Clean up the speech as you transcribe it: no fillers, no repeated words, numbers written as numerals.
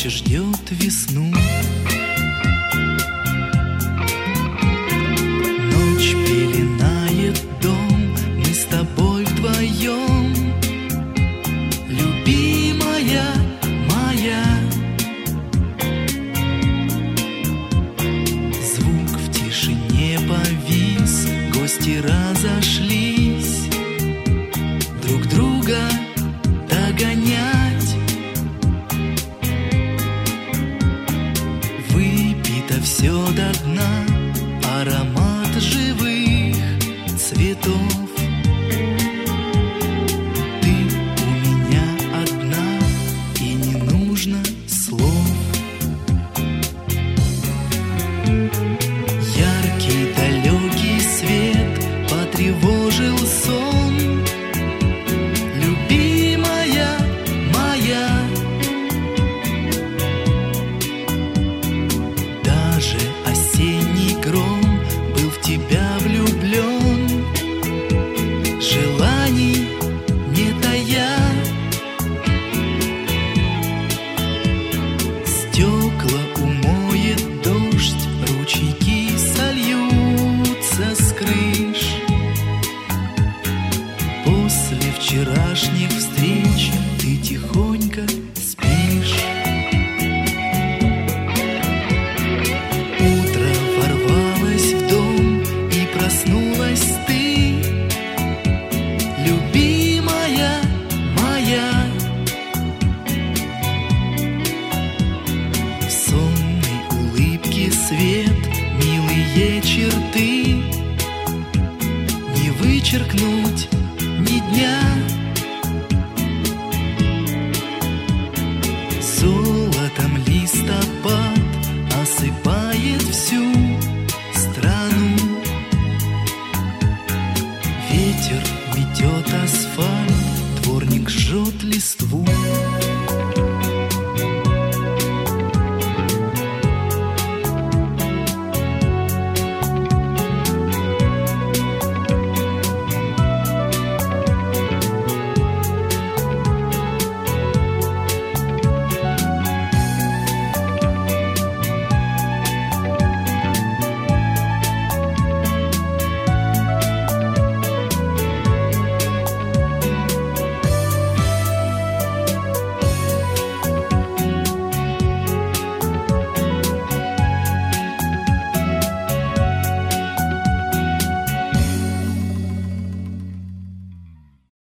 ночь ждет весну. Ночь пеленает дом, мы с тобой вдвоем. Любимая моя, звук в тишине повис, гости разошлись друг друга догонять. Выпито все до дна, аромат живых цветов. Ты у меня одна, и не нужно слов. Яркий далекий свет потревожил сон. Любимая моя, даже осенний гром был в тебя влюблен, желаний не тая. Стекла умоет дождь, ручейки сольются с крыш. После вчерашних встреч ты тихонько спишь. Утро ворвалось в дом, и проснулась ты, любимая моя. В сонной улыбке свет, милые черты, не вычеркнуть ни дня. Золотом листопад осыпает всю страну. Ветер метет асфальт, дворник жжет листву.